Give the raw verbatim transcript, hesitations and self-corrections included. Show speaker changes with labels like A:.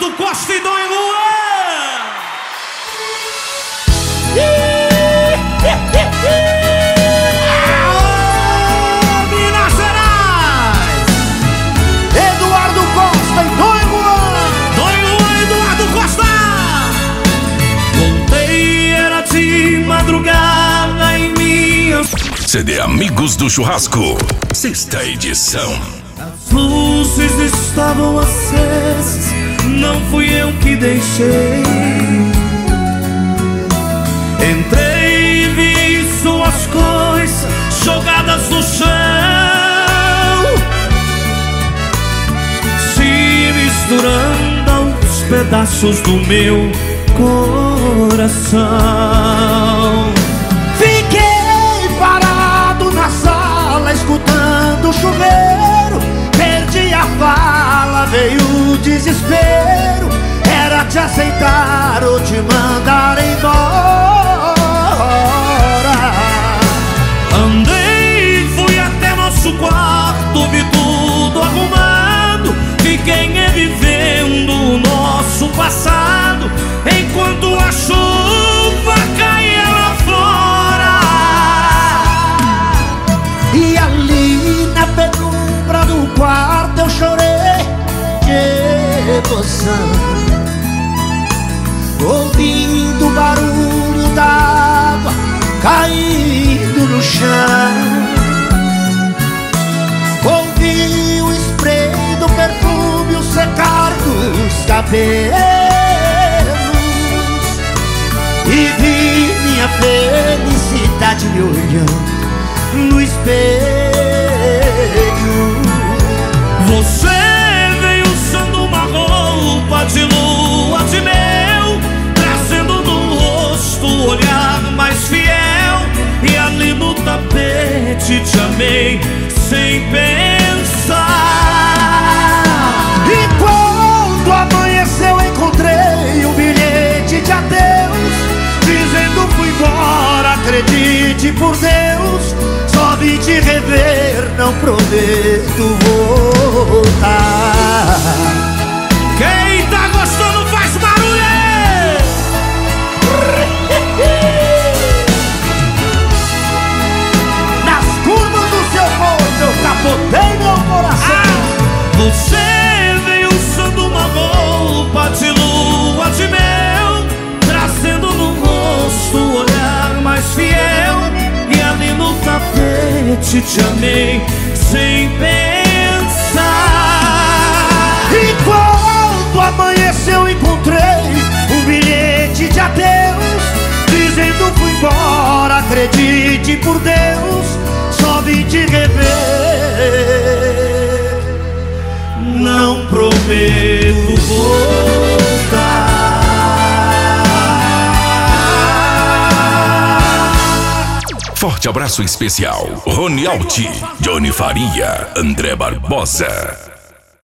A: Eduardo Costa e Dom Luan. Minas Gerais.
B: Eduardo Costa e Dom Luan.
A: Dom Luan, Eduardo Costa. Voltei, era de madrugada em minha...
C: C D Amigos do Churrasco, sexta edição.
A: As luzes estavam acesas, não fui eu que deixei. Entrei e vi suas coisas jogadas no chão, se misturando aos pedaços do meu coração.
B: Fiquei parado na sala escutando o chuveiro. Perdi a fala, veio o desespero. Era te aceitar ou te mandar embora.
A: Andei, fui até nosso quarto, vi tudo arrumado. Fiquei revivendo o nosso passado, enquanto a chuva caía lá fora.
B: E ali na penumbra do quarto eu chorei de emoção, ouvindo o barulho d'água caindo no chão. Ouvi o spray do perfume, o secar dos cabelos, e vi minha felicidade me olhando no espelho.
A: Você veio usando uma roupa de lua de mel, trazendo no rosto o olhar mais fiel. E ali no tapete te amei sem pensar.
B: E quando amanheceu encontrei um bilhete de adeus, dizendo fui embora, acredite por Deus. Só vim te rever, não prometo voltar.
A: Quem tá gostando faz barulho!
B: Nas curvas do seu corpo eu capotei meu coração.
A: Você veio usando uma roupa de lua de mel, trazendo no rosto o olhar mais fiel. E ali no tapete te amei sem pensar.
B: E quando amanheceu encontrei um bilhete de adeus, dizendo fui embora, acredite por Deus. Só vim te rever,
A: Não prometo voltar.
C: Forte abraço especial, Rony Alti, Johnny Faria, André Barbosa.